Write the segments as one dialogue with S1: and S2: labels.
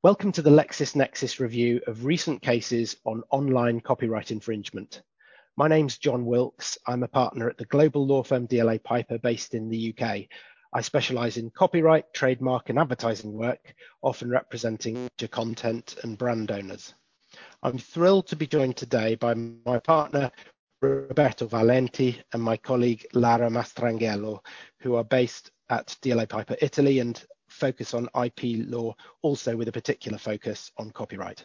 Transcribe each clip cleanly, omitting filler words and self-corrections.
S1: Welcome to the LexisNexis review of recent cases on online copyright infringement. My name's John Wilkes. I'm a partner at the global law firm DLA Piper based in the UK. I specialise in copyright, trademark and advertising work, often representing major content and brand owners. I'm thrilled to be joined today by my partner, Roberto Valenti, and my colleague, Lara Mastrangelo, who are based at DLA Piper Italy and focus on IP law, also with a particular focus on copyright.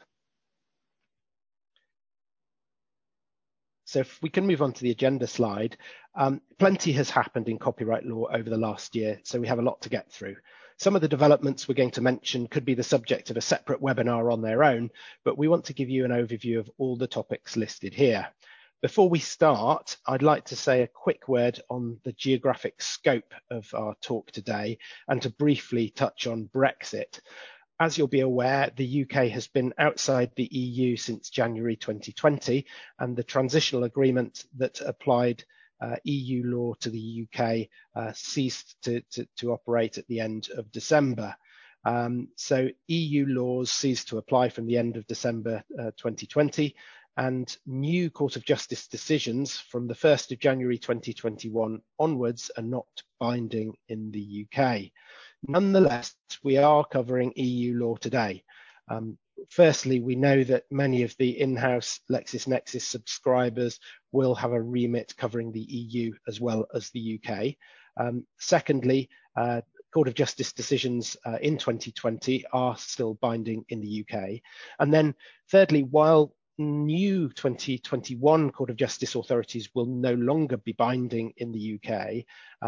S1: So if we can move on to the agenda slide, plenty has happened in copyright law over the last year, so we have a lot to get through. Some of the developments we're going to mention could be the subject of a separate webinar on their own, but we want to give you an overview of all the topics listed here. Before we start, I'd like to say a quick word on the geographic scope of our talk today and to briefly touch on Brexit. As you'll be aware, the UK has been outside the EU since January 2020, and the transitional agreement that applied EU law to the UK ceased to operate at the end of December. So EU laws ceased to apply from the end of December 2020, and new Court of Justice decisions from the 1st of January 2021 onwards are not binding in the UK. Nonetheless, we are covering EU law today. Firstly, we know that many of the in-house LexisNexis subscribers will have a remit covering the EU as well as the UK. Secondly, Court of Justice decisions in 2020 are still binding in the UK. And then thirdly, while new 2021 Court of Justice authorities will no longer be binding in the UK.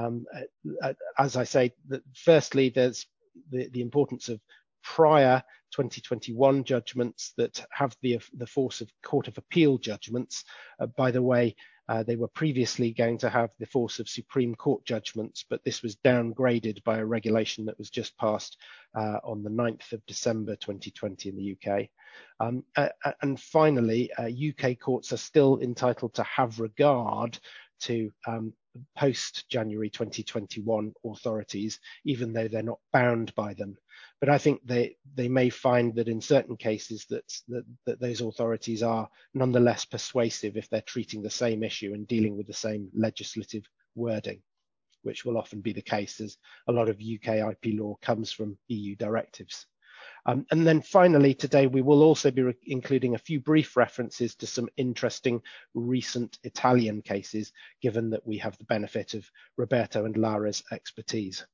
S1: As I say, firstly, there's the importance of prior 2021 judgments that have the force of Court of Appeal judgments. By the way, they were previously going to have the force of Supreme Court judgments, but this was downgraded by a regulation that was just passed on the 9th of December 2020 in the UK. And finally, UK courts are still entitled to have regard to post-January 2021 authorities, even though they're not bound by them. But I think they may find that in certain cases that those authorities are nonetheless persuasive if they're treating the same issue and dealing with the same legislative wording, which will often be the case as a lot of UK IP law comes from EU directives. And then finally, today we will also be including a few brief references to some interesting recent Italian cases, given that we have the benefit of Roberto and Lara's expertise.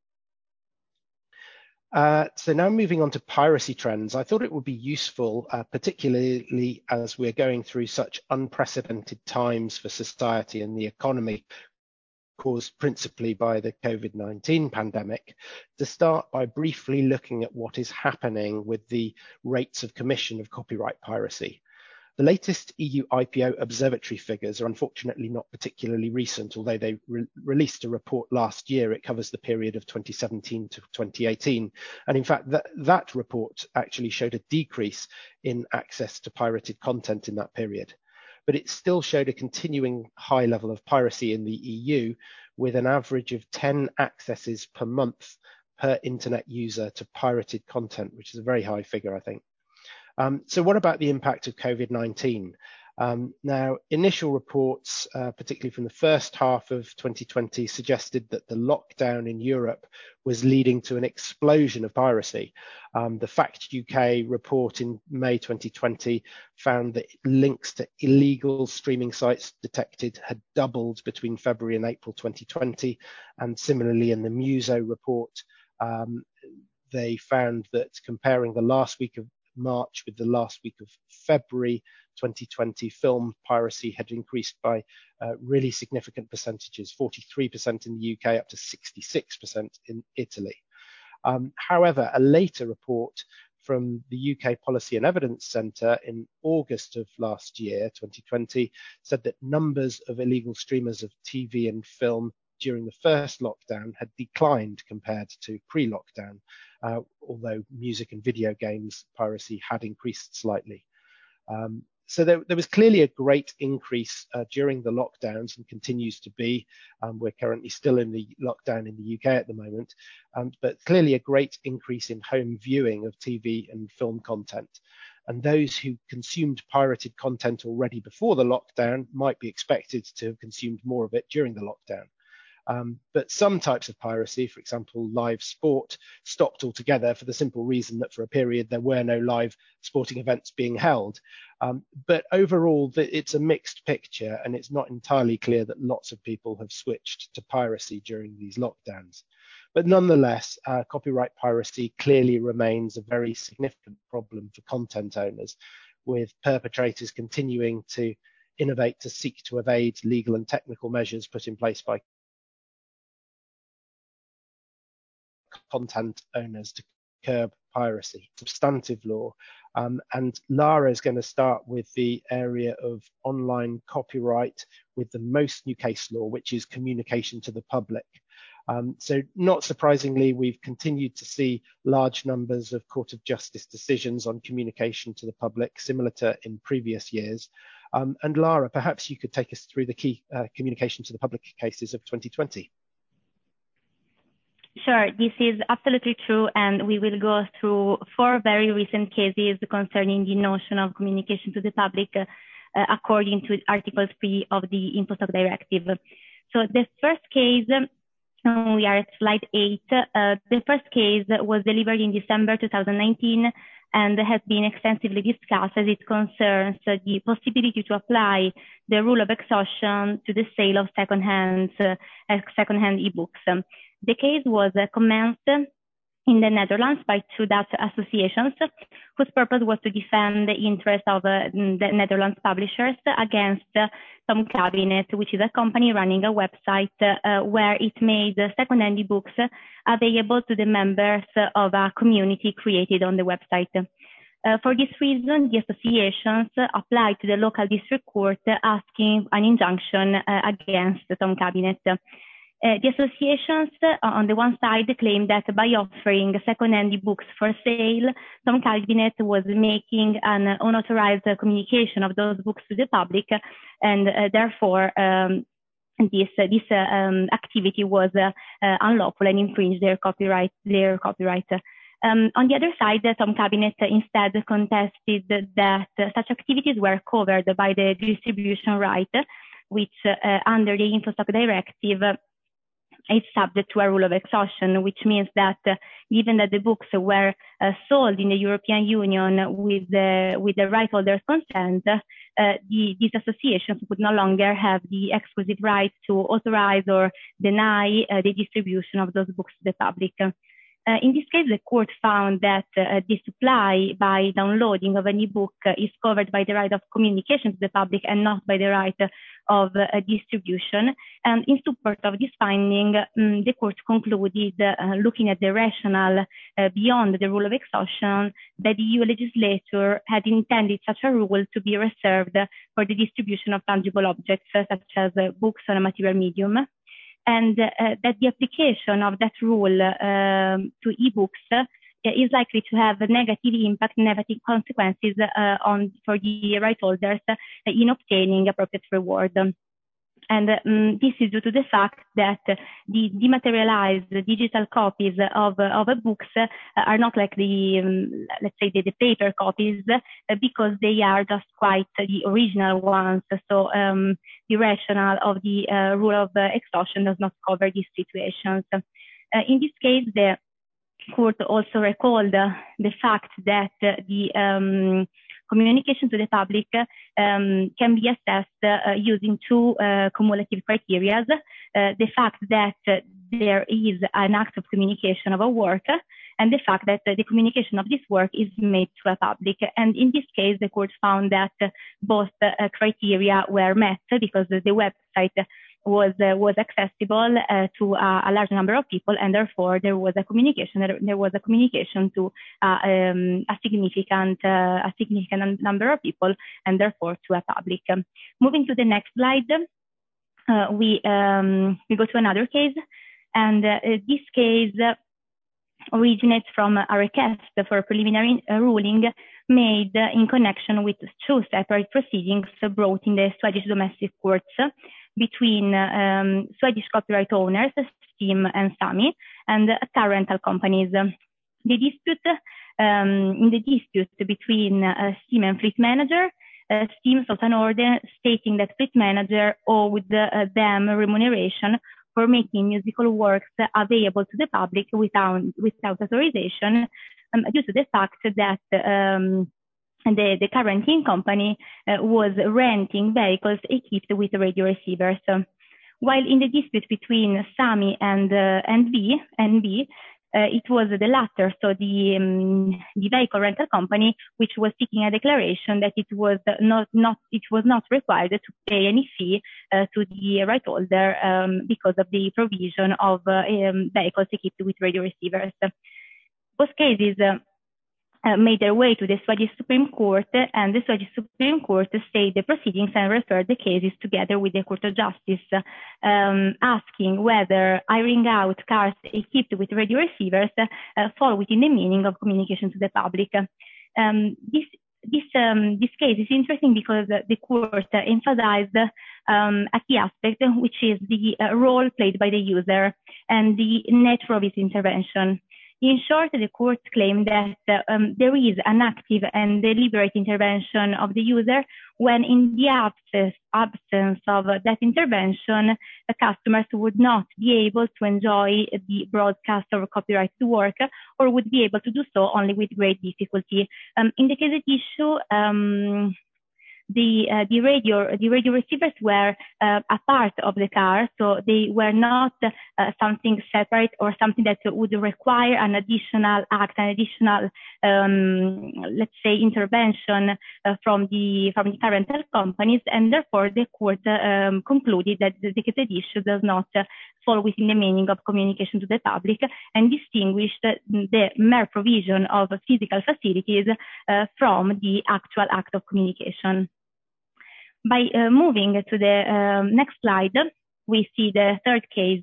S1: So now moving on to piracy trends, I thought it would be useful, particularly as we're going through such unprecedented times for society and the economy, caused principally by the COVID-19 pandemic, to start by briefly looking at what is happening with the rates of commission of copyright piracy. The latest EU IPO observatory figures are unfortunately not particularly recent, although they released a report last year. It covers the period of 2017 to 2018. And in fact, that report actually showed a decrease in access to pirated content in that period. But it still showed a continuing high level of piracy in the EU, with an average of 10 accesses per month per internet user to pirated content, which is a very high figure, I think. So what about the impact of COVID-19? Now, initial reports, particularly from the first half of 2020, suggested that the lockdown in Europe was leading to an explosion of piracy. The Fact UK report in May 2020 found that links to illegal streaming sites detected had doubled between February and April 2020. And similarly, in the Muso report, they found that comparing the last week of March with the last week of February 2020, film piracy had increased by really significant percentages, 43% in the UK up to 66% in Italy. However, a later report from the UK Policy and Evidence Centre in August of last year, 2020, said that numbers of illegal streamers of TV and film during the first lockdown had declined compared to pre-lockdown, although music and video games piracy had increased slightly. So there was clearly a great increase during the lockdowns and continues to be. We're currently still in the lockdown in the UK at the moment, but clearly a great increase in home viewing of TV and film content. And those who consumed pirated content already before the lockdown might be expected to have consumed more of it during the lockdown. But some types of piracy, for example, live sport, stopped altogether for the simple reason that for a period there were no live sporting events being held. But overall, it's a mixed picture, and it's not entirely clear that lots of people have switched to piracy during these lockdowns. But nonetheless, copyright piracy clearly remains a very significant problem for content owners, with perpetrators continuing to innovate to seek to evade legal and technical measures put in place by content owners to curb piracy, substantive law. And Lara is going to start with the area of online copyright with the most new case law, which is communication to the public. So not surprisingly, we've continued to see large numbers of Court of Justice decisions on communication to the public, similar to in previous years. And Lara, perhaps you could take us through the key communication to the public cases of 2020.
S2: Sure, this is absolutely true, and we will go through 4 very recent cases concerning the notion of communication to the public according to Article 3 of the InfoSoc Directive. So the first case, we are at slide 8. The first case was delivered in December 2019 and has been extensively discussed as it concerns the possibility to apply the rule of exhaustion to the sale of second-hand ebooks. The case was commenced in the Netherlands by 2 Dutch associations whose purpose was to defend the interests of the Netherlands publishers against Tom Cabinet, which is a company running a website where it made second-hand ebooks available to the members of a community created on the website. For this reason, the associations applied to the local district court asking an injunction against Tom Cabinet. The associations, on the one side, claimed that by offering second-hand books for sale, Tom Cabinet was making an unauthorized communication of those books to the public, and therefore this activity was unlawful and infringed their copyright. On the other side, Tom Cabinet instead contested that such activities were covered by the distribution right, which under the InfoSoc Directive is subject to a rule of exhaustion, which means that given that the books were sold in the European Union with the right holder's consent, these associations would no longer have the exclusive right to authorize or deny the distribution of those books to the public. In this case, the court found that the supply by downloading of an ebook is covered by the right of communication to the public and not by the right of distribution. And in support of this finding, the court concluded, looking at the rationale beyond the rule of exhaustion, that the EU legislature had intended such a rule to be reserved for the distribution of tangible objects, such as books on a material medium, and that the application of that rule to ebooks is likely to have a negative impact, negative consequences for the right holders in obtaining appropriate reward. And this is due to the fact that the dematerialized digital copies of books are not like let's say the paper copies, because they are just quite the original ones. So the rationale of the rule of exhaustion does not cover these situations. In this case, the court also recalled the fact that the communication to the public can be assessed using 2 cumulative criteria. The fact that there is an act of communication of a work, and the fact that the communication of this work is made to a public. And in this case, the court found that both criteria were met, because the website was accessible to a large number of people, and therefore there was a communication. There was a communication to a significant number of people, and therefore to a public. Moving to the next slide, we go to another case, and this case originates from a request for a preliminary ruling made in connection with two separate proceedings brought in the Swedish domestic courts between Swedish copyright owners, Steam and Sami, and car rental companies. The dispute in the dispute between Steam and Fleet Manager, Steam sought an order stating that Fleet Manager owed them remuneration for making musical works available to the public without authorization, due to the fact that the car renting company was renting vehicles equipped with radio receivers. While in the dispute between Sami and NB, it was the latter, so the vehicle rental company, which was seeking a declaration that it was not required to pay any fee to the right holder because of the provision of vehicles equipped with radio receivers. Both cases made their way to the Swedish Supreme Court, and the Swedish Supreme Court stayed the proceedings and referred the cases together with the Court of Justice, asking whether hiring out cars equipped with radio receivers fall within the meaning of communication to the public. This case is interesting because the court emphasized a key aspect, which is the role played by the user and the nature of its intervention. In short, the court claimed that there is an active and deliberate intervention of the user when, in the absence of that intervention, the customers would not be able to enjoy the broadcast of copyrighted work, or would be able to do so only with great difficulty. In the case at issue, the radio receivers were a part of the car, so they were not something separate or something that would require an additional act, an additional, let's say, intervention from the car rental companies, and therefore the court concluded that the case at issue does not fall within the meaning of communication to the public, and distinguished the mere provision of physical facilities from the actual act of communication. By moving to the next slide, we see the third case,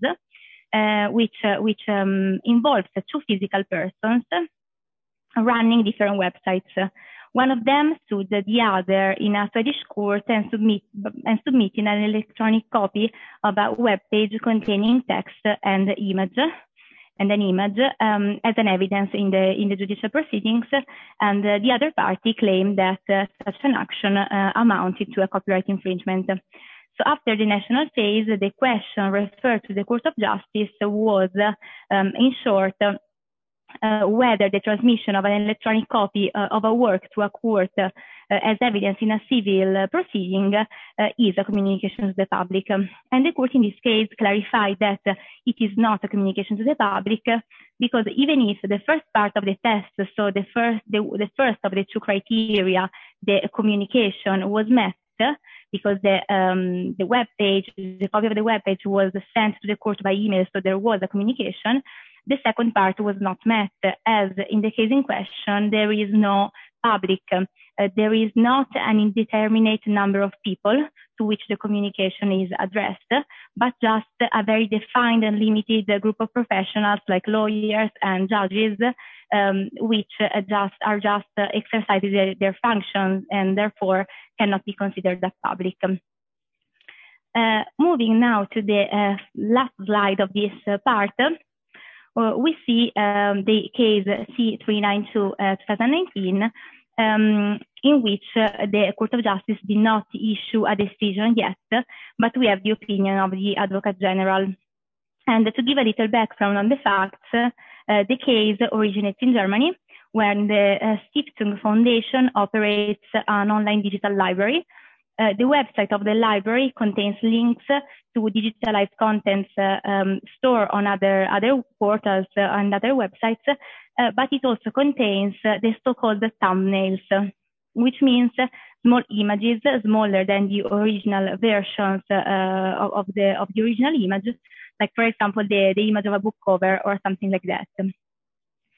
S2: which involves two physical persons running different websites. One of them sued the other in a Swedish court and submitting an electronic copy of a web page containing text and an image as an evidence in the judicial proceedings, and the other party claimed that such an action amounted to a copyright infringement. So after the national phase, the question referred to the Court of Justice was, in short, whether the transmission of an electronic copy of a work to a court as evidence in a civil proceeding is a communication to the public. And the court in this case clarified that it is not a communication to the public, because even if the first part of the test, so the first of the two criteria, the communication, was met, because the web page, the copy of the web page was sent to the court by email, so there was a communication. The second part was not met, as in the case in question, there is no public, there is not an indeterminate number of people to which the communication is addressed, but just a very defined and limited group of professionals like lawyers and judges, which are just exercising their functions and therefore cannot be considered as public. Moving now to the last slide of this part, we see the case C392/2019, in which the Court of Justice did not issue a decision yet, but we have the opinion of the Advocate General. And to give a little background on the facts, the case originates in Germany, where the Stiftung Foundation operates an online digital library. The website of the library contains links to digitalized contents stored on other portals and other websites, but it also contains the so-called thumbnails, which means small images smaller than the original versions of the original image, like, for example, the image of a book cover or something like that.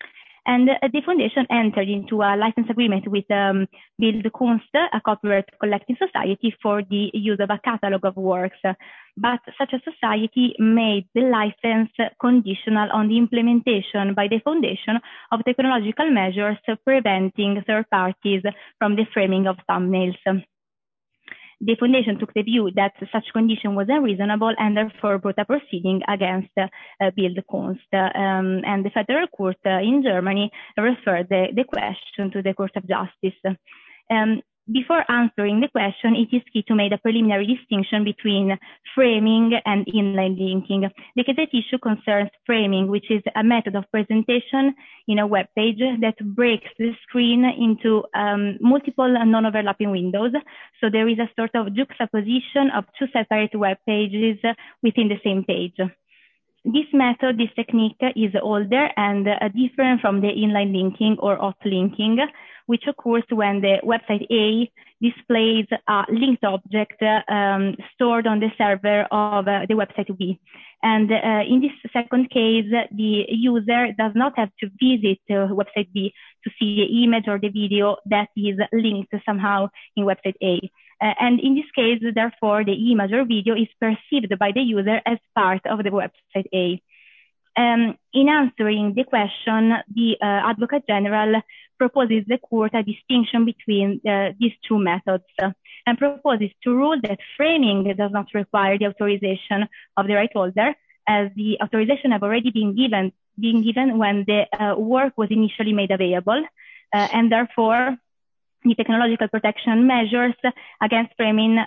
S2: And the foundation entered into a license agreement with Bildkunst, a copyright collecting society, for the use of a catalog of works. But such a society made the license conditional on the implementation by the foundation of technological measures preventing third parties from the framing of thumbnails. The foundation took the view that such condition was unreasonable and therefore brought a proceeding against Bildkunst. And the Federal Court in Germany referred the question to the Court of Justice. Before answering the question, it is key to make a preliminary distinction between framing and inline linking. The case at issue concerns framing, which is a method of presentation in a web page that breaks the screen into multiple non-overlapping windows. So there is a sort of juxtaposition of two separate web pages within the same page. This method, this technique, is older and different from the inline linking or hot linking, which occurs when the website A displays a linked object stored on the server of the website B. And in this second case, the user does not have to visit website B to see the image or the video that is linked somehow in website A. And in this case, therefore, the image or video is perceived by the user as part of the website A. In answering the question, the Advocate General proposes the court a distinction between these two methods and proposes to rule that framing does not require the authorization of the right holder, as the authorization have already been given when the work was initially made available, and therefore the technological protection measures against framing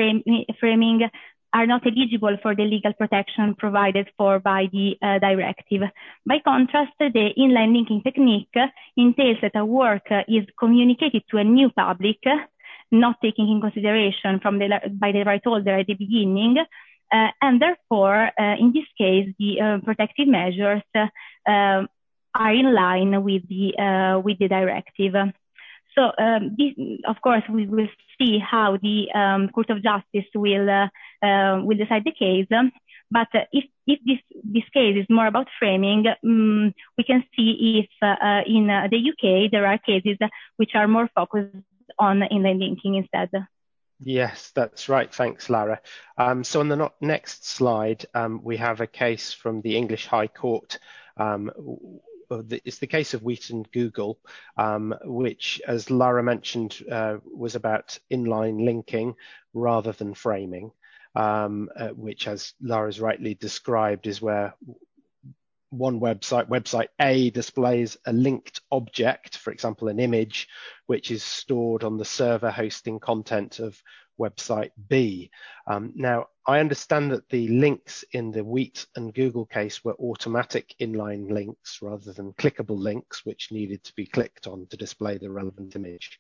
S2: are not eligible for the legal protection provided for by the directive. By contrast, the inline linking technique entails that a work is communicated to a new public, not taking in consideration by the right holder at the beginning, and therefore, in this case, the protective measures are in line with the directive. So, this, of course, we will see how the Court of Justice will decide the case. But if this case is more about framing, we can see if in the UK there are cases which are more focused on inline linking instead.
S1: Yes, that's right. Thanks, Lara. So on the next slide, we have a case from the English High Court. It's the case of Wheat and Google, which, as Lara mentioned, was about inline linking rather than framing, which, as Lara's rightly described, is where one website A, displays a linked object, for example, an image, which is stored on the server hosting content of website B. Now, I understand that the links in the Wheat and Google case were automatic inline links rather than clickable links, which needed to be clicked on to display the relevant image.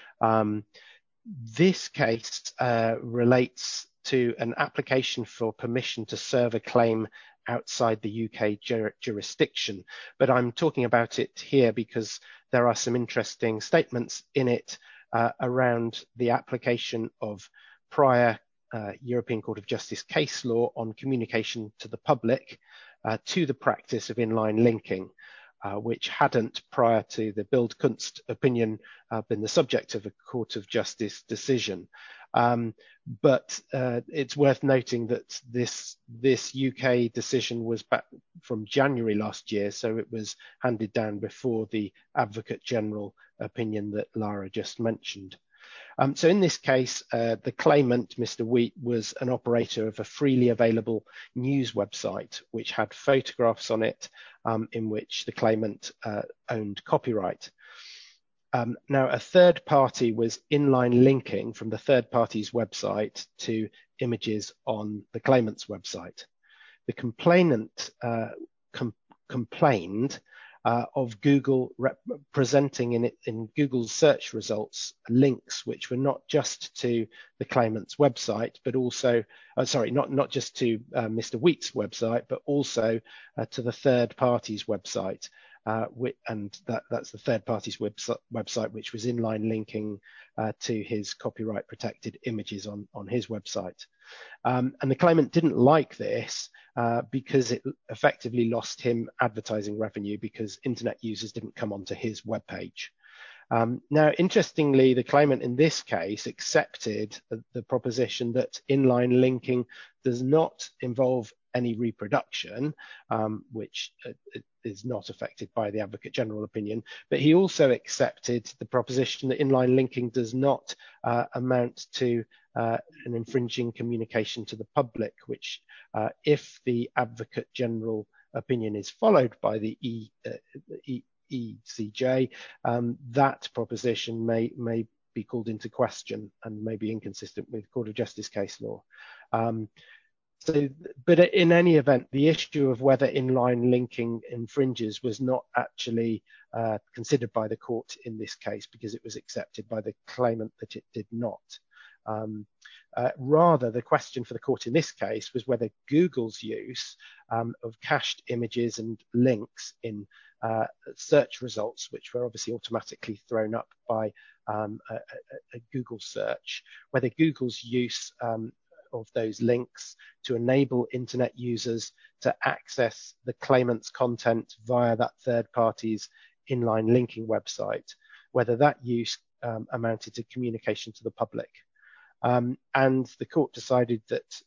S1: This case relates to an application for permission to serve a claim outside the UK jurisdiction, but I'm talking about it here because there are some interesting statements in it around the application of prior European Court of Justice case law on communication to the public to the practice of inline linking, which hadn't, prior to the Bildkunst opinion, been the subject of a Court of Justice decision. But it's worth noting that this UK decision was back from January last year, so it was handed down before the Advocate General opinion that Lara just mentioned. So in this case, the claimant, Mr. Wheat, was an operator of a freely available news website which had photographs on it in which the claimant owned copyright. Now, a third party was inline linking from the third party's website to images on the claimant's website. The complainant complained of Google presenting in Google's search results links which were not just to the claimant's website, but also, not just to Mr. Wheat's website, but also to the third party's website. and that's the third party's website, which was inline linking to his copyright protected images on his website. And the claimant didn't like this because it effectively lost him advertising revenue because internet users didn't come onto his webpage. Now, interestingly, the claimant in this case accepted the proposition that inline linking does not involve any reproduction, which is not affected by the Advocate General opinion, but he also accepted the proposition that inline linking does not amount to an infringing communication to the public, which if the Advocate General opinion is followed by the ECJ, that proposition may be called into question and may be inconsistent with Court of Justice case law. But in any event, the issue of whether inline linking infringes was not actually considered by the court in this case because it was accepted by the claimant that it did not. Rather, the question for the court in this case was whether Google's use of cached images and links in search results, which were obviously automatically thrown up by a Google search, whether Google's use of those links to enable internet users to access the claimant's content via that third party's inline linking website, whether that use amounted to communication to the public. And the court decided that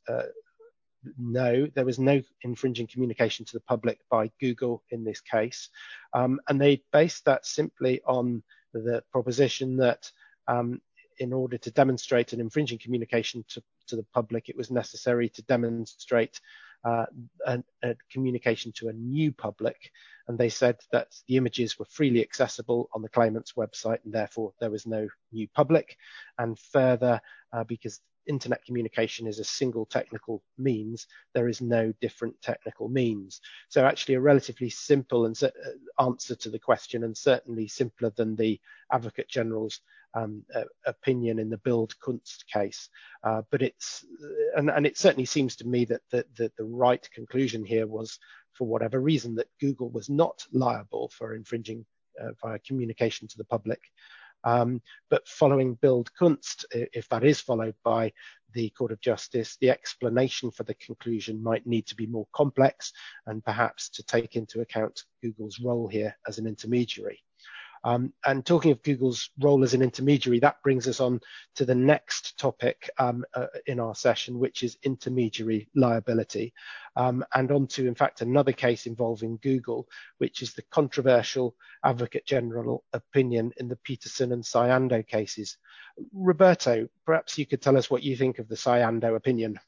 S1: no, there was no infringing communication to the public by Google in this case. And they based that simply on the proposition that in order to demonstrate an infringing communication to the public, it was necessary to demonstrate a communication to a new public. And they said that the images were freely accessible on the claimant's website, and therefore there was no new public. And further, because internet communication is a single technical means, there is no different technical means. So actually a relatively simple answer to the question, and certainly simpler than the Advocate General's opinion in the Bild Kunst case. But it's, and it certainly seems to me that the right conclusion here was, for whatever reason, that Google was not liable for infringing via communication to the public. But following Bild Kunst, if that is followed by the Court of Justice, the explanation for the conclusion might need to be more complex and perhaps to take into account Google's role here as an intermediary. And talking of Google's role as an intermediary, that brings us on to the next topic in our session, which is intermediary liability, and on to, in fact, another case involving Google, which is the controversial Advocate General opinion in the Peterson and Cyando cases. Roberto, perhaps you could tell us what you think of the Cyando opinion.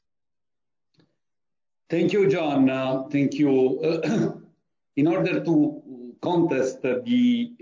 S3: Thank you, John. Thank you. In order to contest the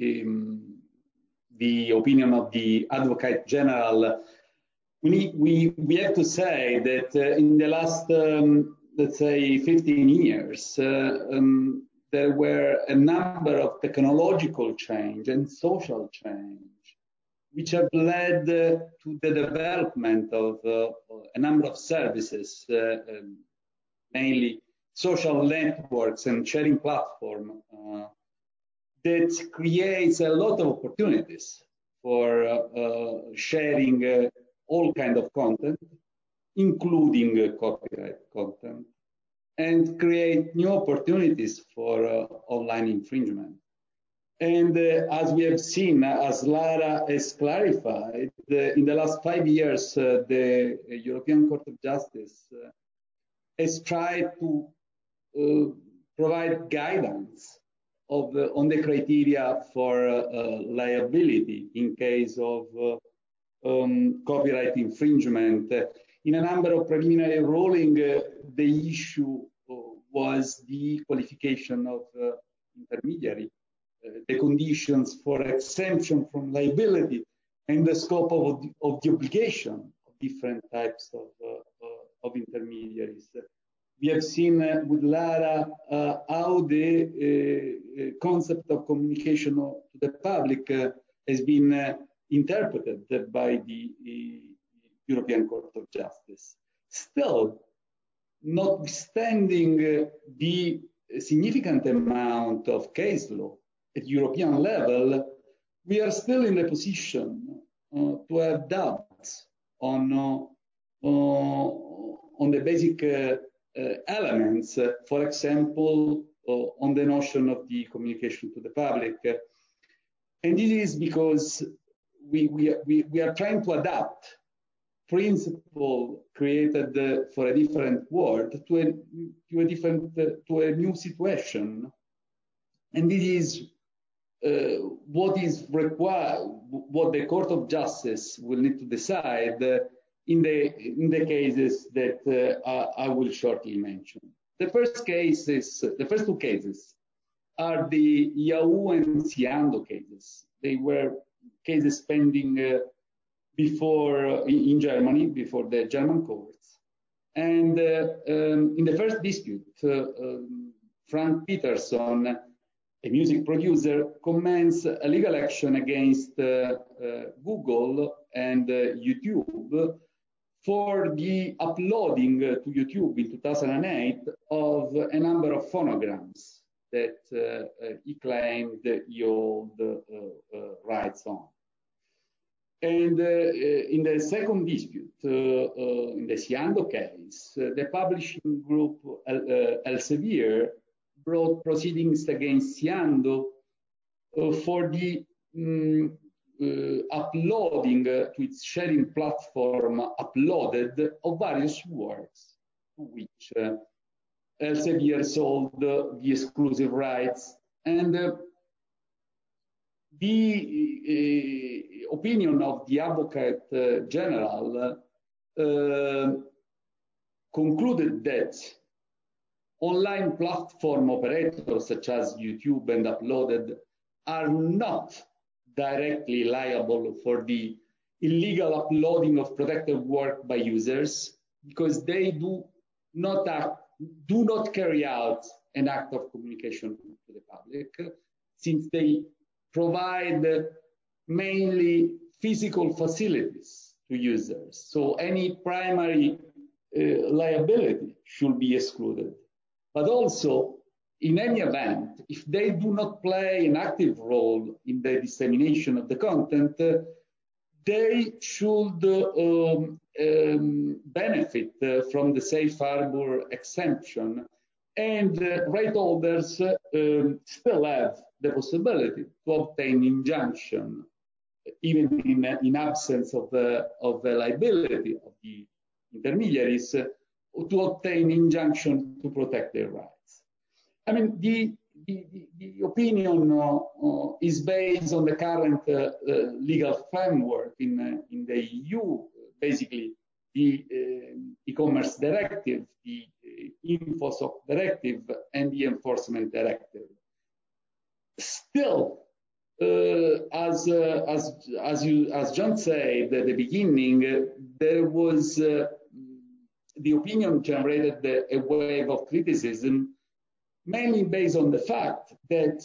S3: opinion of the Advocate General, we have to say that in the last, let's say, 15 years, there were a number of technological change and social change which have led to the development of a number of services, mainly social networks and sharing platforms, that creates a lot of opportunities for sharing all kinds of content, including copyright content, and create new opportunities for online infringement. And as we have seen, as Lara has clarified, in the last 5 years, the European Court of Justice has tried to provide guidance on the criteria for liability in case of copyright infringement. In a number of preliminary ruling, the issue was the qualification of intermediary, the conditions for exemption from liability, and the scope of the obligation of different types of intermediaries. We have seen with Lara how the concept of communication to the public has been interpreted by the European Court of Justice. Still, notwithstanding the significant amount of case law at European level, we are still in a position to have doubts on the basic elements, for example, on the notion of the communication to the public. And this is because we are trying to adapt principle created for a different world to a new situation. And this is what is required, what the Court of Justice will need to decide in the cases that I will shortly mention. The first two cases are the Yahoo and Cyando cases. They were cases pending before in Germany, before the German courts. And in the first dispute, Frank Peterson, a music producer, commenced a legal action against Google and YouTube for the uploading to YouTube in 2008 of a number of phonograms that he claimed he owned rights on. And in the second dispute, in the Cyando case, the publishing group Elsevier brought proceedings against Cyando for the uploading to its sharing platform Uploaded of various works to which Elsevier sold the exclusive rights. And the opinion of the Advocate General concluded that online platform operators such as YouTube and Uploaded are not directly liable for the illegal uploading of protected work by users because they do not carry out an act of communication to the public, since they provide mainly physical facilities to users. So any primary liability should be excluded. But also, in any event, if they do not play an active role in the dissemination of the content, they should benefit from the safe harbor exemption, and right holders still have the possibility to obtain injunction, even in absence of the liability of the intermediaries, to obtain injunction to protect their rights. I mean, the opinion is based on the current legal framework in the EU, basically the e-commerce directive, the InfoSoc directive, and the enforcement directive. Still, as John said at the beginning, there was the opinion generated a wave of criticism, mainly based on the fact that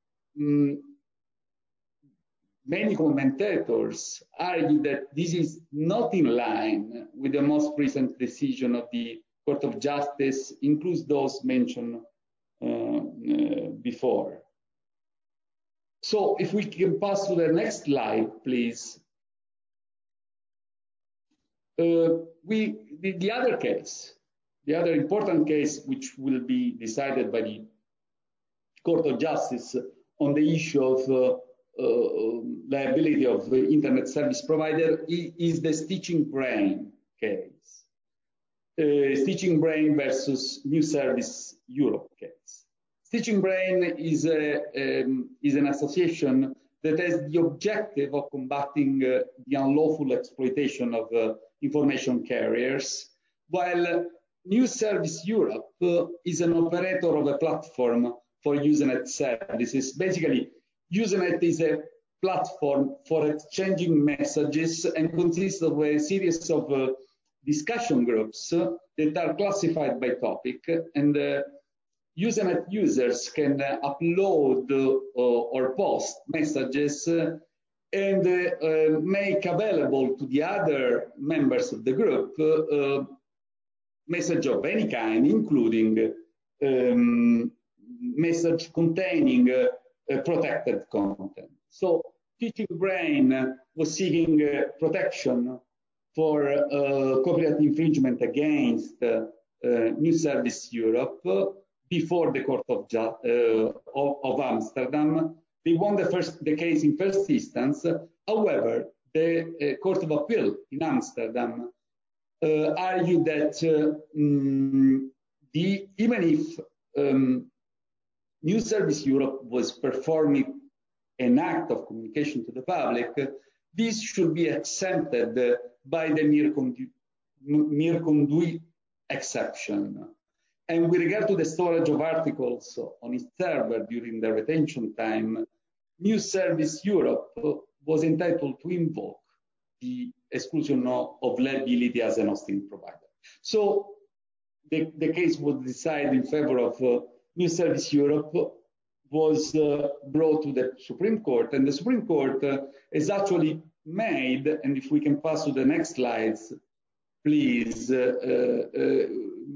S3: many commentators argue that this is not in line with the most recent decision of the Court of Justice, includes those mentioned before. So if we can pass to the next slide, please. The other case, the other important case, which will be decided by the Court of Justice on the issue of liability of the internet service provider is the Stitching Brain case. Stitching Brain versus New Service Europe case. Stitching Brain is an association that has the objective of combating the unlawful exploitation of information carriers, while New Service Europe is an operator of a platform for Usenet services. Basically, Usenet is a platform for exchanging messages and consists of a series of discussion groups that are classified by topic, and Usenet users can upload or post messages and make available to the other members of the group message of any kind, including message containing protected content. So Teaching Brain was seeking protection for copyright infringement against New Service Europe before the Court of Amsterdam. They won the case in first instance. However, the Court of Appeal in Amsterdam argued that even if New Service Europe was performing an act of communication to the public, this should be exempted by the mere conduit exception. And with regard to the storage of articles on its server during the retention time, New Service Europe was entitled to invoke the exclusion of liability as an hosting provider. So the case was decided in favor of New Service Europe, was brought to the Supreme Court, and the Supreme Court has actually made, and if we can pass to the next slides, please, the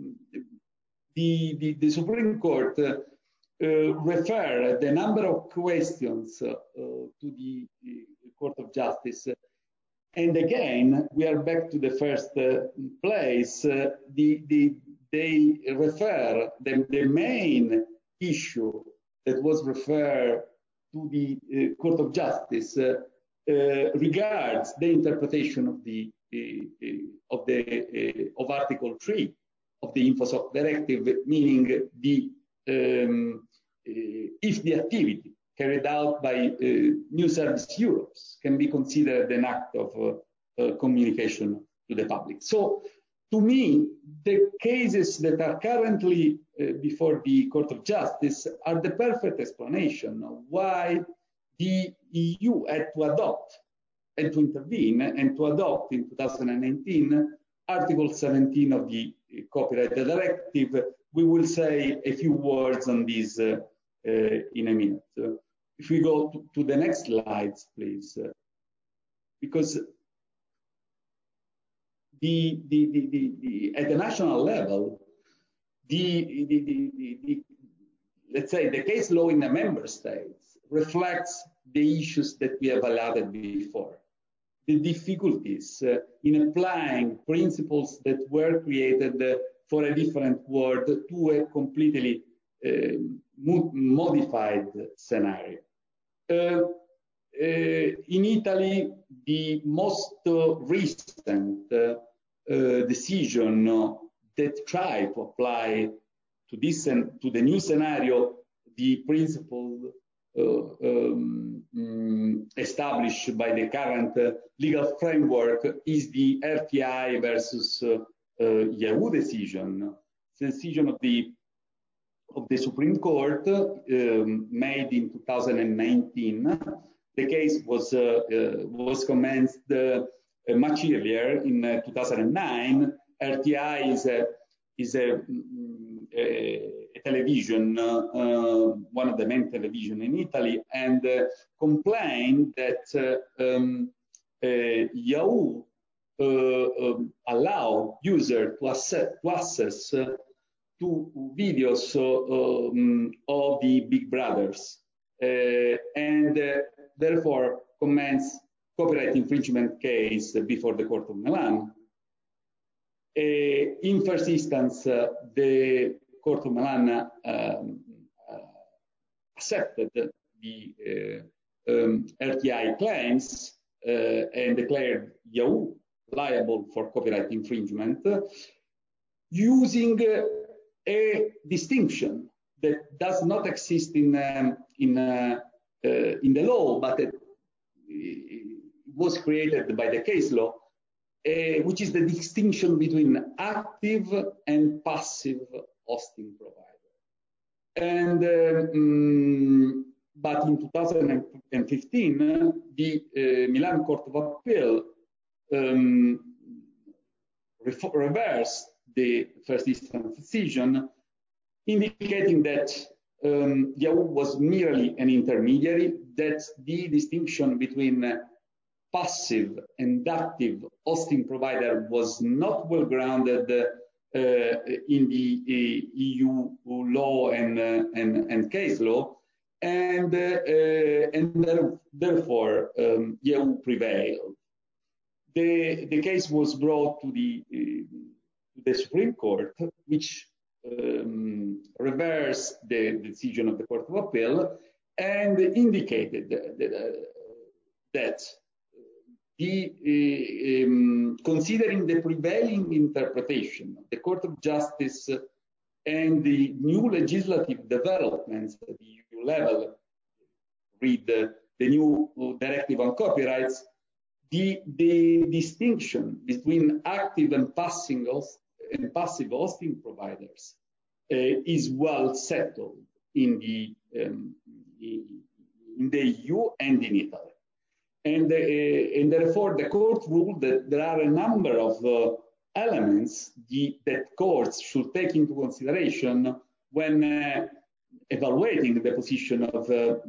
S3: Supreme Court refer the number of questions to the Court of Justice. And again, we are back to the first place. They refer the main issue that was referred to the Court of Justice regards the interpretation of Article 3 of the InfoSoc Directive, meaning if the activity carried out by New Service Europe can be considered an act of communication to the public. So, to me, the cases that are currently before the Court of Justice are the perfect explanation of why the EU had to adopt and to intervene and to adopt in 2019 Article 17 of the Copyright Directive. We will say a few words on this in a minute. If we go to the next slides, please, because at the national level, let's say the case law in the member states reflects the issues that we have highlighted before. The difficulties in applying principles that were created for a different world to a completely modified scenario. In Italy, the most recent decision that tried to apply to this and to the new scenario the principle established by the current legal framework is the RTI versus Yahoo decision. The decision of the Supreme Court made in 2019. The case was commenced much earlier in 2009. RTI is a television, one of the main television in Italy, and complained that Yahoo allowed users to access to videos of the Big Brothers, and therefore commenced copyright infringement case before the Court of Milan. In first instance, the Court of Milan accepted the RTI claims and declared Yahoo liable for copyright infringement, using a distinction that does not exist in the law, but it was created by the case law, which is the distinction between active and passive hosting provider. And but in 2015, the Milan Court of Appeal reversed the first instance decision, indicating that Yahoo was merely an intermediary, that the distinction between passive and active hosting provider was not well grounded in the EU law and case law, therefore EU prevailed. The case was brought to the Supreme Court, which reversed the decision of the Court of Appeal and indicated that considering the prevailing interpretation of the Court of Justice and the new legislative developments at the EU level, read the new directive on copyrights, the distinction between active and passive hosting providers is well settled in the EU and in Italy. And therefore, the court ruled that there are a number of elements that courts should take into consideration when evaluating the position of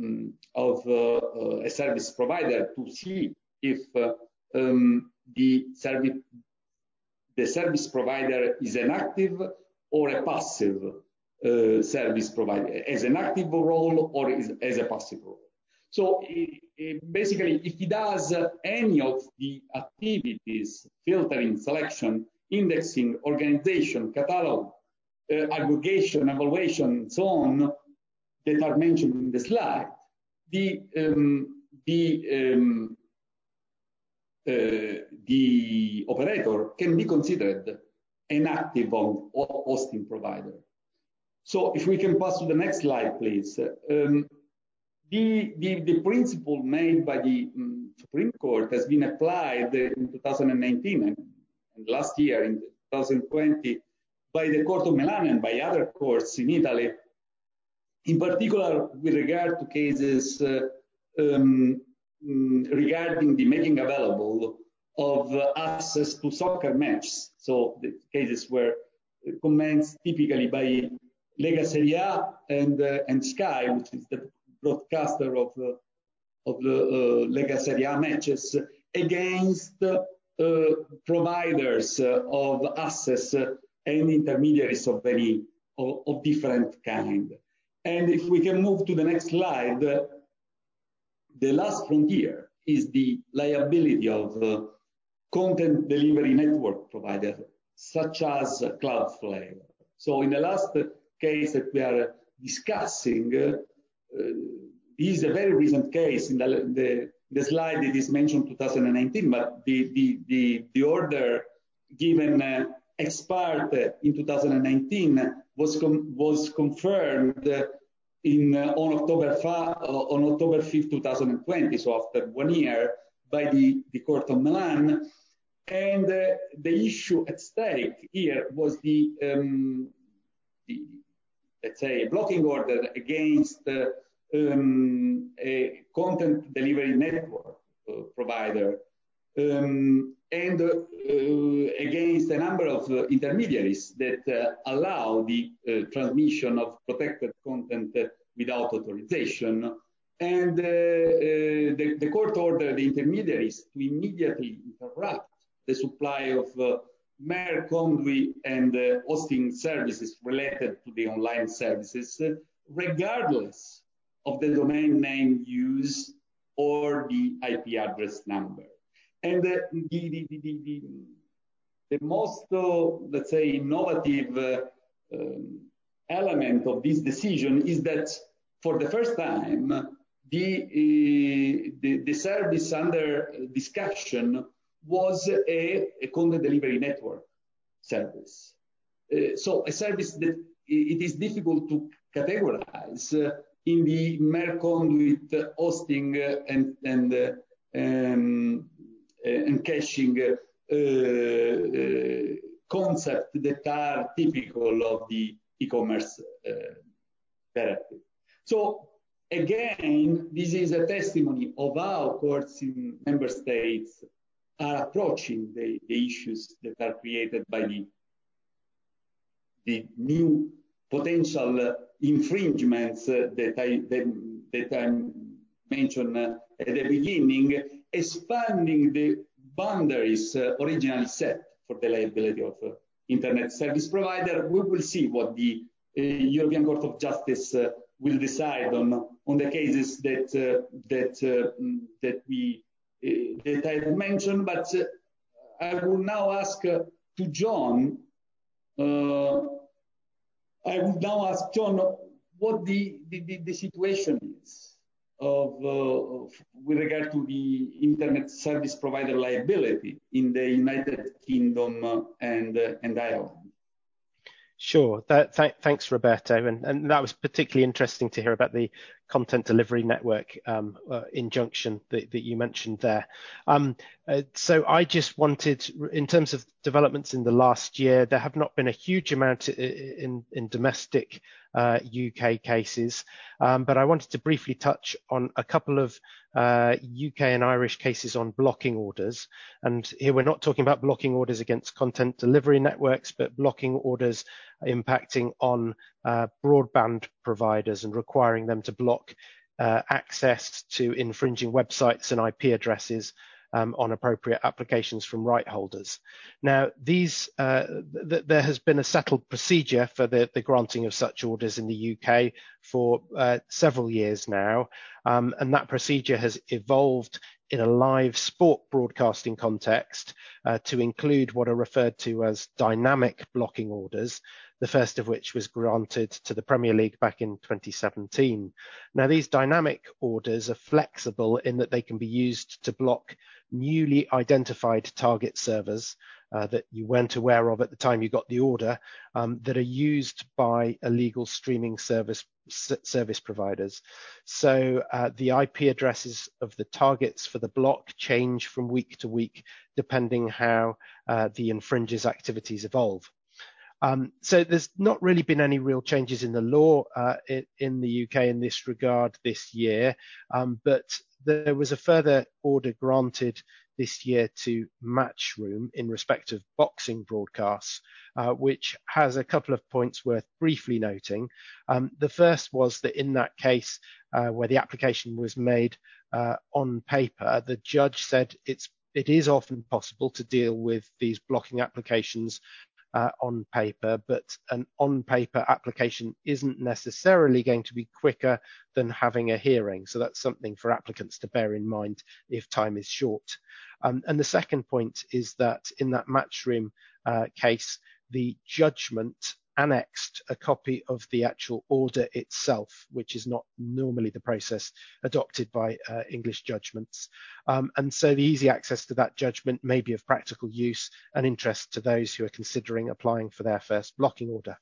S3: a service provider to see if the service provider is an active or a passive service provider, as an active role or as a passive role. So basically, if he does any of the activities, filtering, selection, indexing, organization, catalog, aggregation, evaluation, and so on, that are mentioned in the slide, the operator can be considered an active hosting provider. So if we can pass to the next slide, please. The principle made by the Supreme Court has been applied in 2019 and last year in 2020 by the Court of Milan and by other courts in Italy, in particular with regard to cases regarding the making available of access to soccer matches. So the cases were commenced typically by Lega Serie A and Sky, which is the broadcaster of the Lega Serie A matches, against providers of access and intermediaries of different kind. And if we can move to the next slide, the last frontier is the liability of content delivery network providers, such as Cloudflare. So in the last case that we are discussing, this is a very recent case. In the slide it is mentioned 2019, but the order given ex parte in 2019 was confirmed on October 5th, 2020, so after 1 year, by the Court of Milan. And the issue at stake here was the let's say, blocking order against a content delivery network provider and against a number of intermediaries that allow the transmission of protected content without authorization. And the court ordered the intermediaries to immediately interrupt the supply of mere conduit and hosting services related to the online services, regardless of the domain name used or the IP address number. And the most, let's say, innovative element of this decision is that for the first time, the service under discussion was a content delivery network service. So a service that it is difficult to categorize in the mere conduit hosting and caching concept that are typical of the e-commerce directive. So again, this is a testimony of how courts in member states are approaching the issues that are created by the new potential infringements that I mentioned at the beginning, expanding the boundaries originally set for the liability of internet service provider. We will see what the European Court of Justice will decide on the cases that I have mentioned. But I will now ask to John. I will now ask John what the situation is with regard to the internet service provider liability in the United Kingdom and Ireland.
S1: Sure. Thanks, Roberto. And that was particularly interesting to hear about the content delivery network injunction that you mentioned there. So I just wanted, in terms of developments in the last year, there have not been a huge amount in domestic UK cases, but I wanted to briefly touch on a couple of UK and Irish cases on blocking orders. And here we're not talking about blocking orders against content delivery networks, but blocking orders impacting on broadband providers and requiring them to block access to infringing websites and IP addresses on appropriate applications from right holders. Now, there has been a settled procedure for the granting of such orders in the UK for several years now, and that procedure has evolved in a live sport broadcasting context to include what are referred to as dynamic blocking orders, the first of which was granted to the Premier League back in 2017. Now, these dynamic orders are flexible in that they can be used to block newly identified target servers that you weren't aware of at the time you got the order, that are used by illegal streaming service providers. So the IP addresses of the targets for the block change from week to week, depending how the infringer's activities evolve. So there's not really been any real changes in the law in the UK in this regard this year, but there was a further order granted this year to Matchroom in respect of boxing broadcasts, which has a couple of points worth briefly noting. The first was that in that case, where the application was made on paper, the judge said it is often possible to deal with these blocking applications on paper, but an on-paper application isn't necessarily going to be quicker than having a hearing. So that's something for applicants to bear in mind if time is short. And the second point is that in that Matchroom case, the judgment annexed a copy of the actual order itself, which is not normally the process adopted by English judgments. And so the easy access to that judgment may be of practical use and interest to those who are considering applying for their first blocking order.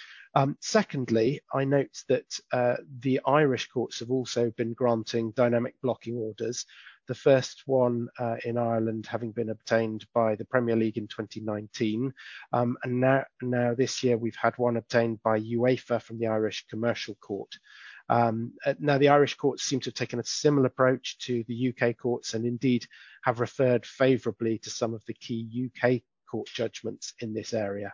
S1: Secondly, I note that the Irish courts have also been granting dynamic blocking orders. The first one in Ireland having been obtained by the Premier League in 2019. And now this year we've had one obtained by UEFA from the Irish Commercial Court. Now the Irish courts seem to have taken a similar approach to the UK courts and indeed have referred favourably to some of the key UK court judgments in this area.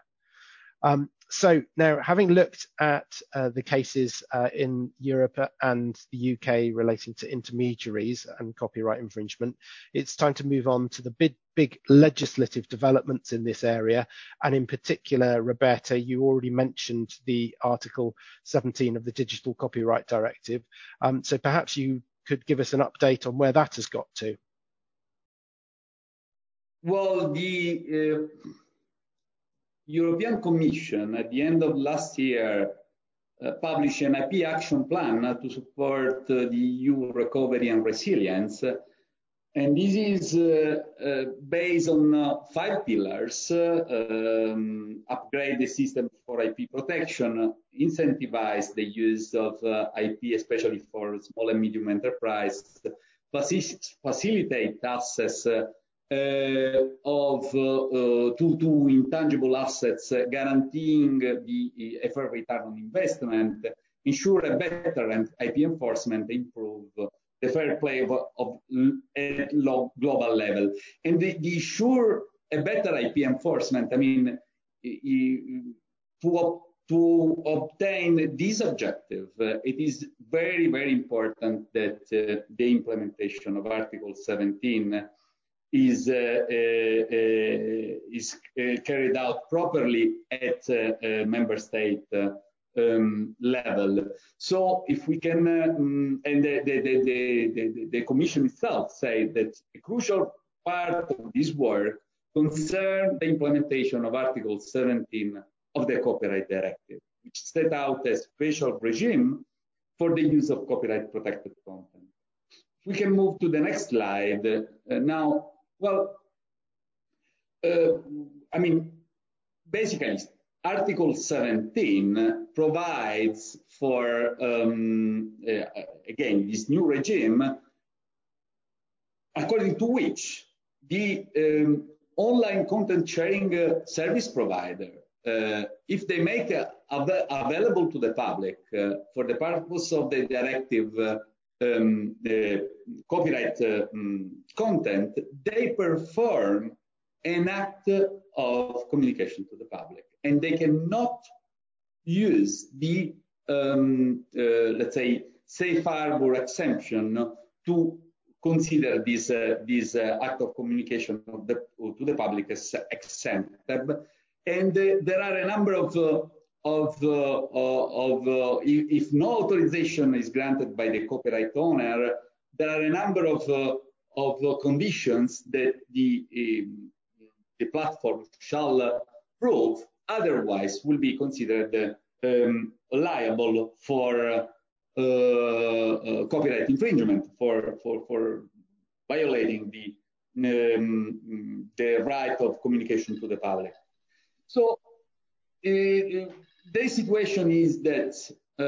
S1: So now, having looked at the cases in Europe and the UK relating to intermediaries and copyright infringement, it's time to move on to the big legislative developments in this area. And in particular, Roberta, you already mentioned the Article 17 of the Digital Copyright Directive. So perhaps you could give us an update on where that has got to.
S3: Well, the European Commission at the end of last year published an IP action plan to support the EU recovery and resilience. And this is based on 5 pillars: upgrade the system for IP protection, incentivize the use of IP, especially for small and medium enterprise, facilitate access to intangible assets, guaranteeing the fair return on investment, ensure a better IP enforcement, improve the fair play at global level. And the ensure a better IP enforcement, I mean, to obtain this objective, it is very, very important that the implementation of Article 17 is carried out properly at member state level. So if we can, and the Commission itself say that a crucial part of this work concerns the implementation of Article 17 of the Copyright Directive, which set out a special regime for the use of copyright protected content. If we can move to the next slide now. Well, I mean, basically, Article 17 provides for, again, this new regime, according to which the online content sharing service provider, if they make available to the public for the purpose of the directive the copyright content, they perform an act of communication to the public, and they cannot use the let's say safe harbor exemption to consider this act of communication to the public as exempted. And there are a number of if no authorization is granted by the copyright owner, there are a number of conditions that the platform shall prove, otherwise will be considered liable for copyright infringement, for violating the right of communication to the public. So the situation is that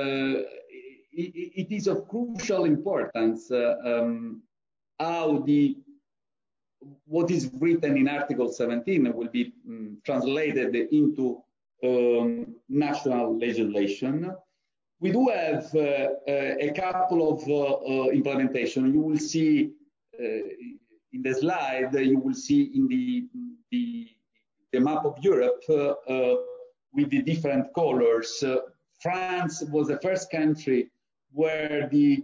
S3: it is of crucial importance how what is written in Article 17 will be translated into national legislation. We do have a couple of implementation. You will see in the slide, you will see in the map of Europe with the different colors. France was the first country where the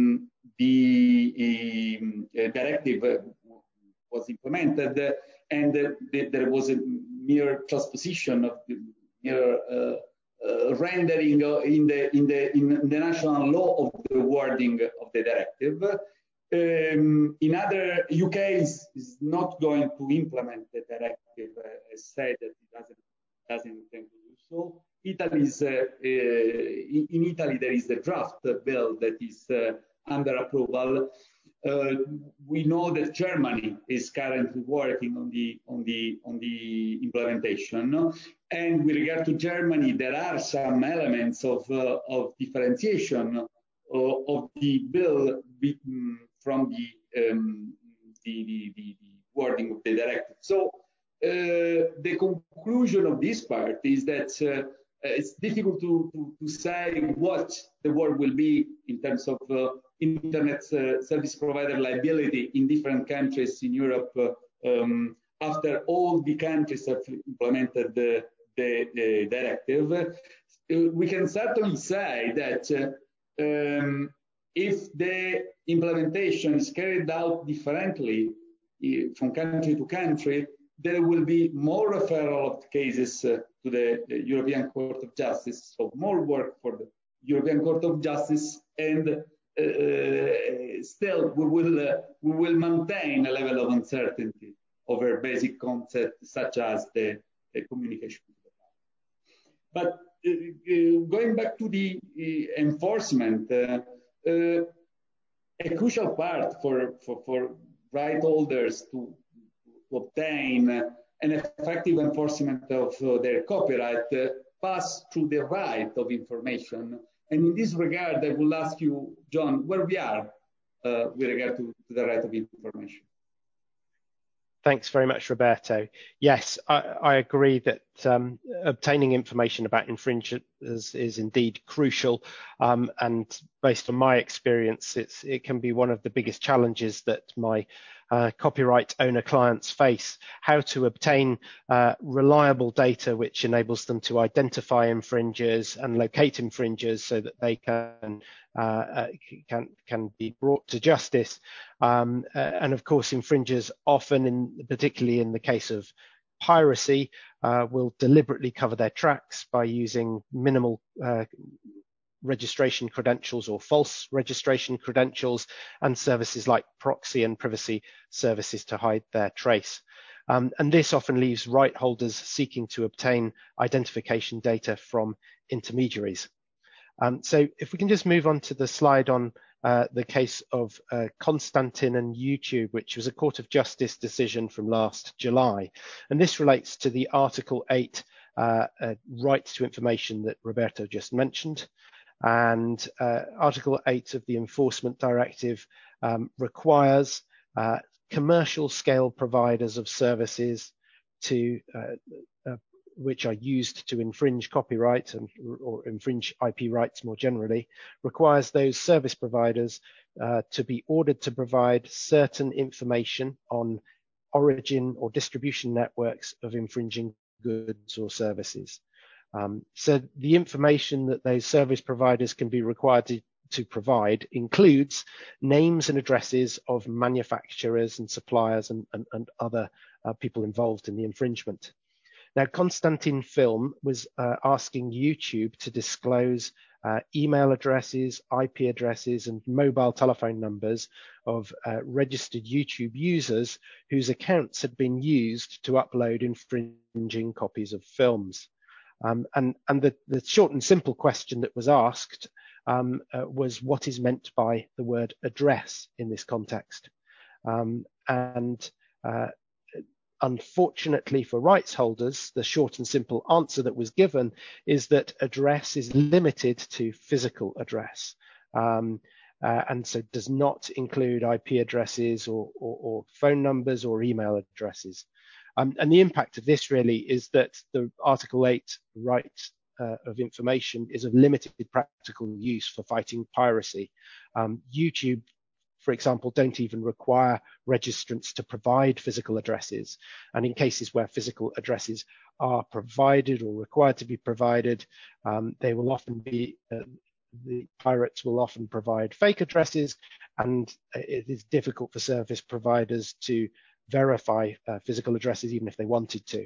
S3: directive was implemented, and there was a mere transposition of the mere rendering in the national law of the wording of the directive. In other, UK is not going to implement the directive, as said that it doesn't intend to do so. Italy is in Italy there is a draft bill that is under approval. We know that Germany is currently working on the implementation, and with regard to Germany, there are some elements of differentiation of the bill from the wording of the directive. So the conclusion of this part is that it's difficult to say what the word will be in terms of internet service provider liability in different countries in Europe after all the countries have implemented the directive. We can certainly say that if the implementation is carried out differently from country to country, there will be more referral of cases to the European Court of Justice, so more work for the European Court of Justice, and still we will maintain a level of uncertainty over basic concepts such as the communication. But going back to the enforcement, a crucial part for right holders to obtain an effective enforcement of their copyright pass through the right of information. And in this regard, I will ask you, John, where we are with regard to the right of information.
S1: Thanks very much, Roberto. Yes, I agree that obtaining information about infringers is indeed crucial. And based on my experience, it can be one of the biggest challenges that my copyright owner clients face, how to obtain reliable data which enables them to identify infringers and locate infringers so that they can be brought to justice. And of course, infringers often, particularly in the case of piracy, will deliberately cover their tracks by using minimal registration credentials or false registration credentials, and services like proxy and privacy services to hide their trace. And this often leaves right holders seeking to obtain identification data from intermediaries. So if we can just move on to the slide on the case of Konstantin and YouTube, which was a Court of Justice decision from last July. And this relates to the Article 8 right to information that Roberto just mentioned. And Article 8 of the Enforcement Directive requires commercial scale providers of services to which are used to infringe copyright or infringe IP rights more generally, requires those service providers to be ordered to provide certain information on origin or distribution networks of infringing goods or services. So the information that those service providers can be required to provide includes names and addresses of manufacturers and suppliers and other people involved in the infringement. Now, Konstantin Film was asking YouTube to disclose email addresses, IP addresses, and mobile telephone numbers of registered YouTube users whose accounts had been used to upload infringing copies of films. And the short and simple question that was asked was what is meant by the word address in this context. Unfortunately for rights holders, the short and simple answer that was given is that address is limited to physical address, and so does not include IP addresses or phone numbers or email addresses. And the impact of this really is that the Article 8 right of information is of limited practical use for fighting piracy. YouTube, for example, don't even require registrants to provide physical addresses. And in cases where physical addresses are provided or required to be provided, they will often be, the pirates will often provide fake addresses, and it is difficult for service providers to verify physical addresses even if they wanted to.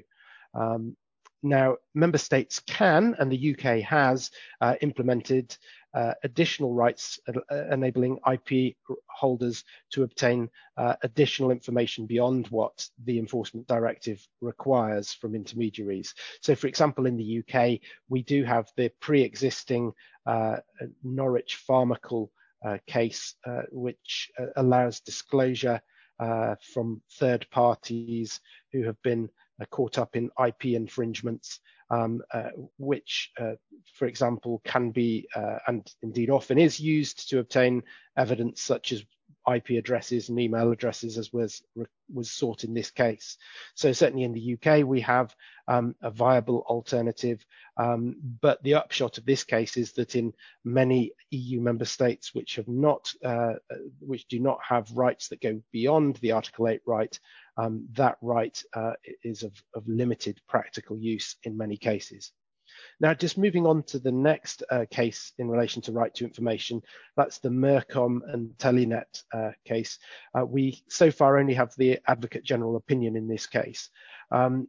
S1: Now, member states can, and the UK has, implemented additional rights enabling IP holders to obtain additional information beyond what the Enforcement Directive requires from intermediaries. So, for example, in the UK, we do have the pre-existing Norwich Pharmacal case, which allows disclosure from third parties who have been caught up in IP infringements, which, for example, can be and indeed often is used to obtain evidence such as IP addresses and email addresses, as was sought in this case. So certainly in the UK we have a viable alternative, but the upshot of this case is that in many EU member states which have not, which do not have rights that go beyond the Article 8 right, that right is of limited practical use in many cases. Now, just moving on to the next case in relation to right to information, that's the Mercom and Telenet case. We so far only have the Advocate General opinion in this case. The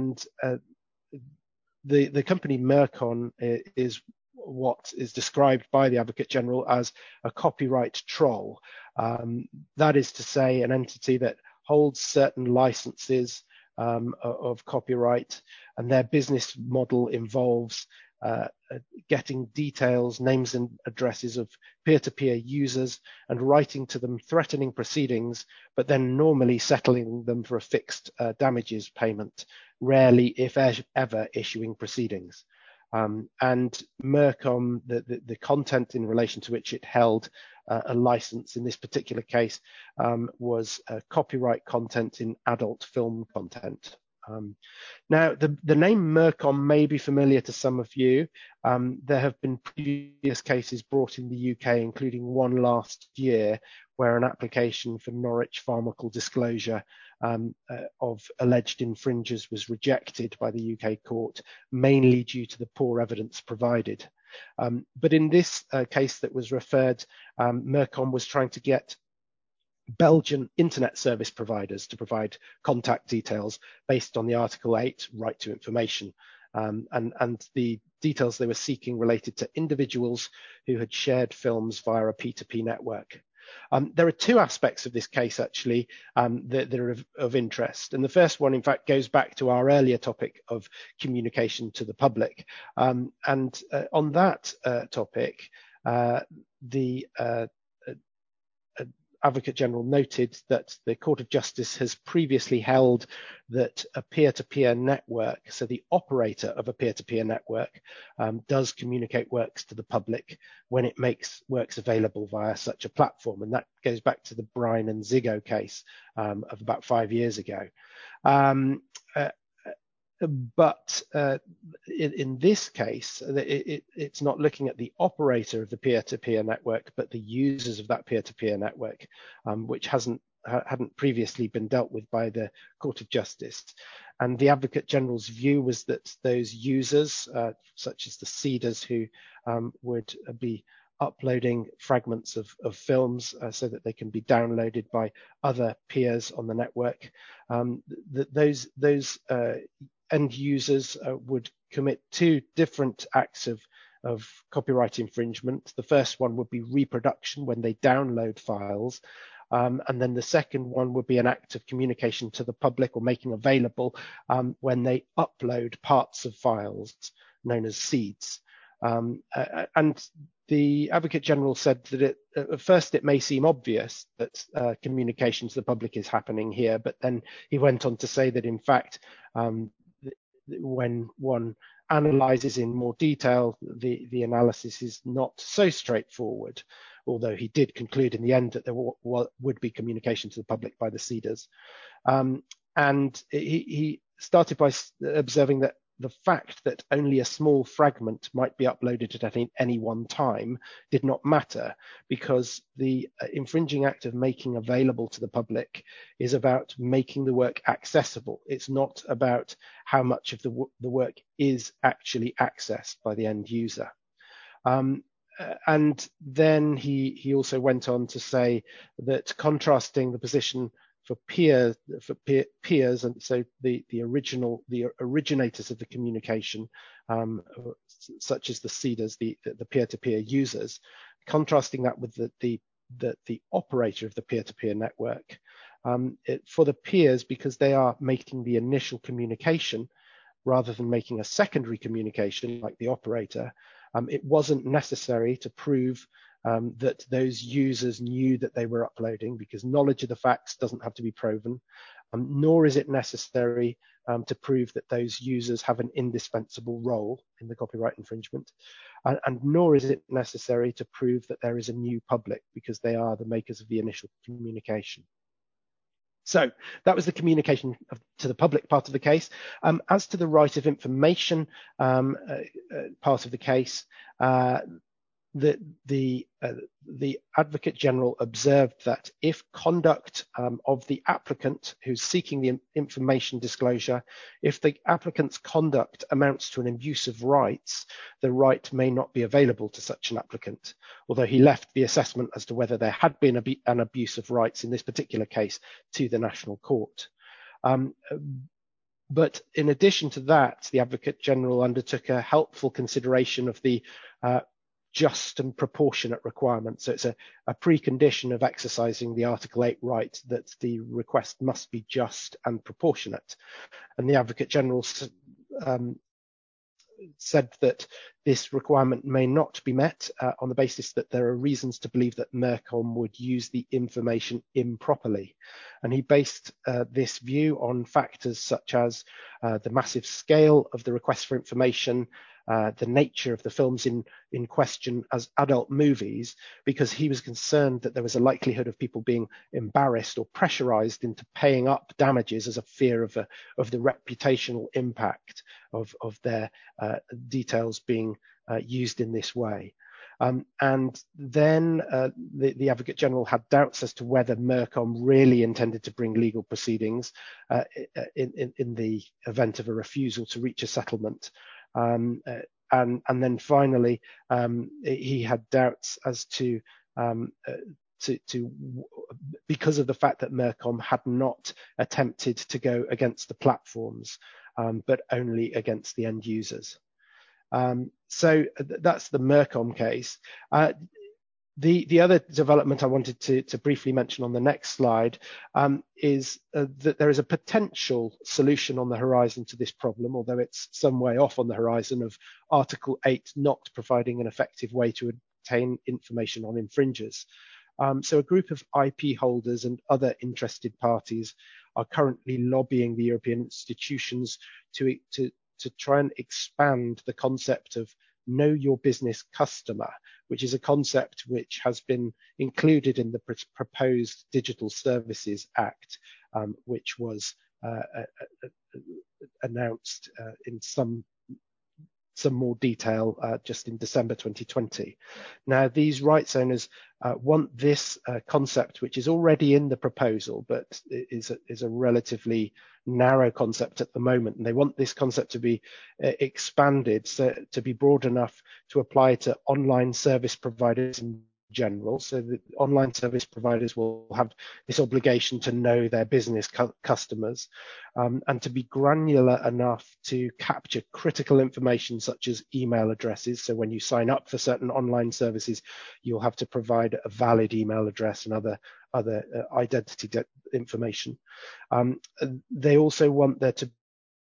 S1: company Mercom is what is described by the Advocate General as a copyright troll. That is to say, an entity that holds certain licenses of copyright, and their business model involves getting details, names and addresses of peer-to-peer users and writing to them threatening proceedings, but then normally settling them for a fixed damages payment, rarely, if ever, issuing proceedings. And Mercom, the content in relation to which it held a license in this particular case was copyright content in adult film content. Now, the name Mercom may be familiar to some of you. There have been previous cases brought in the UK, including one last year, where an application for Norwich Pharmacal disclosure of alleged infringers was rejected by the UK court, mainly due to the poor evidence provided. But in this case that was referred, Mercom was trying to get Belgian internet service providers to provide contact details based on the Article 8 right to information. And the details they were seeking related to individuals who had shared films via a P2P network. There are two aspects of this case, actually, that are of interest. And the first one, in fact, goes back to our earlier topic of communication to the public. On that topic, the Advocate General noted that the Court of Justice has previously held that a peer-to-peer network, so the operator of a peer-to-peer network, does communicate works to the public when it makes works available via such a platform. And that goes back to the Brine and Ziggo case of about 5 years ago. But in this case, it's not looking at the operator of the peer-to-peer network, but the users of that peer-to-peer network, which hadn't previously been dealt with by the Court of Justice. And the Advocate General's view was that those users, such as the seeders who would be uploading fragments of films so that they can be downloaded by other peers on the network, that those end users would commit two different acts of copyright infringement. The first one would be reproduction when they download files, and then the second one would be an act of communication to the public or making available when they upload parts of files known as seeds. And the Advocate General said that at first it may seem obvious that communication to the public is happening here, but then he went on to say that in fact when one analyzes in more detail, the analysis is not so straightforward, although he did conclude in the end that there would be communication to the public by the seeders. And he started by observing that the fact that only a small fragment might be uploaded at any one time did not matter, because the infringing act of making available to the public is about making the work accessible. It's not about how much of the work is actually accessed by the end user. And then he also went on to say that, contrasting the position for peers, and so the originators of the communication, such as the seeders, the peer-to-peer users, contrasting that with the operator of the peer-to-peer network. For the peers, because they are making the initial communication rather than making a secondary communication like the operator, it wasn't necessary to prove that those users knew that they were uploading, because knowledge of the facts doesn't have to be proven, nor is it necessary to prove that those users have an indispensable role in the copyright infringement, and nor is it necessary to prove that there is a new public, because they are the makers of the initial communication. So that was the communication to the public part of the case. As to the right of information part of the case, the Advocate General observed that if conduct of the applicant who's seeking the information disclosure, if the applicant's conduct amounts to an abuse of rights, the right may not be available to such an applicant, although he left the assessment as to whether there had been an abuse of rights in this particular case to the National Court. But in addition to that, the Advocate General undertook a helpful consideration of the just and proportionate requirement. So it's a precondition of exercising the Article 8 right that the request must be just and proportionate. And the Advocate General said that this requirement may not be met on the basis that there are reasons to believe that Mercom would use the information improperly. And he based this view on factors such as the massive scale of the request for information, the nature of the films in question as adult movies, because he was concerned that there was a likelihood of people being embarrassed or pressurized into paying up damages as a fear of the reputational impact of their details being used in this way. And then the Advocate General had doubts as to whether Mercom really intended to bring legal proceedings in the event of a refusal to reach a settlement. And then finally, he had doubts as to because of the fact that Mercom had not attempted to go against the platforms, but only against the end users. So that's the Mercom case. The other development I wanted to briefly mention on the next slide is that there is a potential solution on the horizon to this problem, although it's some way off on the horizon, of Article 8 not providing an effective way to obtain information on infringers. So a group of IP holders and other interested parties are currently lobbying the European institutions to try and expand the concept of know your business customer, which is a concept which has been included in the proposed Digital Services Act, which was announced in some more detail just in December 2020. Now, these rights owners want this concept, which is already in the proposal, but is a relatively narrow concept at the moment, and they want this concept to be expanded, so to be broad enough to apply to online service providers in general. So the online service providers will have this obligation to know their business customers, and to be granular enough to capture critical information such as email addresses. So when you sign up for certain online services, you'll have to provide a valid email address and other identity information. They also want there to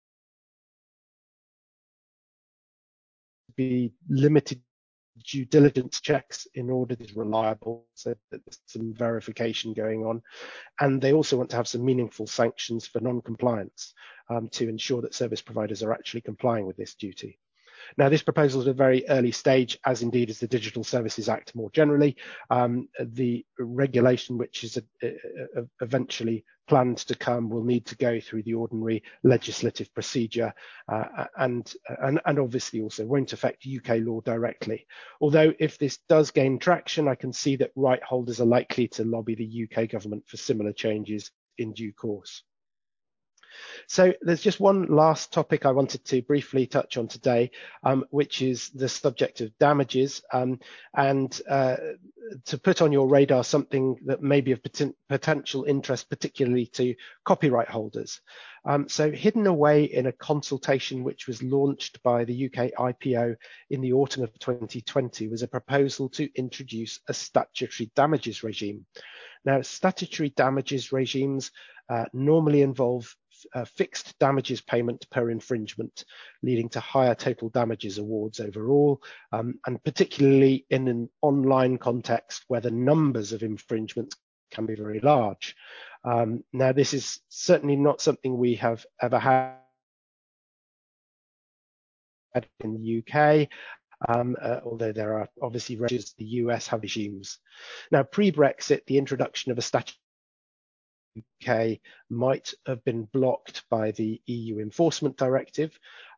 S1: be limited due diligence checks in order to be reliable, so that there's some verification going on. And they also want to have some meaningful sanctions for non-compliance to ensure that service providers are actually complying with this duty. Now, this proposal is at a very early stage, as indeed is the Digital Services Act more generally. The regulation, which is eventually planned to come, will need to go through the ordinary legislative procedure, and obviously also won't affect UK law directly. Although if this does gain traction, I can see that right holders are likely to lobby the UK government for similar changes in due course. So there's just one last topic I wanted to briefly touch on today, which is the subject of damages, and to put on your radar something that may be of potential interest, particularly to copyright holders. So hidden away in a consultation which was launched by the UK IPO in the autumn of 2020 was a proposal to introduce a statutory damages regime. Now, statutory damages regimes normally involve fixed damages payment per infringement, leading to higher total damages awards overall, and particularly in an online context where the numbers of infringements can be very large. Now, this is certainly not something we have ever had in the UK, although there are obviously regimes, the US have regimes. Now, pre-Brexit, the introduction of a statute UK might have been blocked by the EU Enforcement Directive.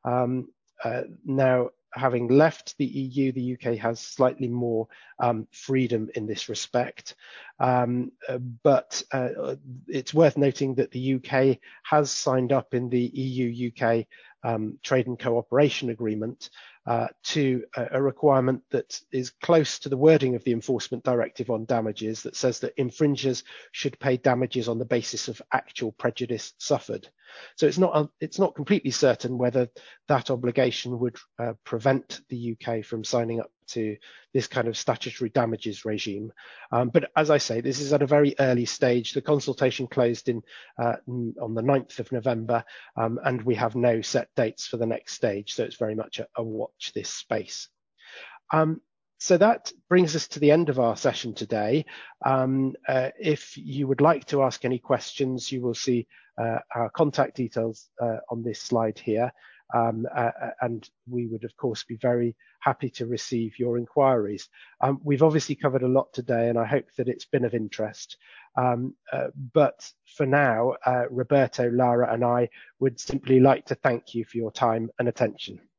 S1: Now, having left the EU, the UK has slightly more freedom in this respect. But it's worth noting that the UK has signed up in the EU-UK Trade and Cooperation Agreement to a requirement that is close to the wording of the Enforcement Directive on damages, that says that infringers should pay damages on the basis of actual prejudice suffered. So it's not completely certain whether that obligation would prevent the UK from signing up to this kind of statutory damages regime. But as I say, this is at a very early stage. The consultation closed on the 9th of November, and we have no set dates for the next stage. So it's very much a watch this space. So that brings us to the end of our session today. If you would like to ask any questions, you will see our contact details on this slide here. And we would, of course, be very happy to receive your inquiries. We've obviously covered a lot today, and I hope that it's been of interest. But for now, Roberto, Lara, and I would simply like to thank you for your time and attention.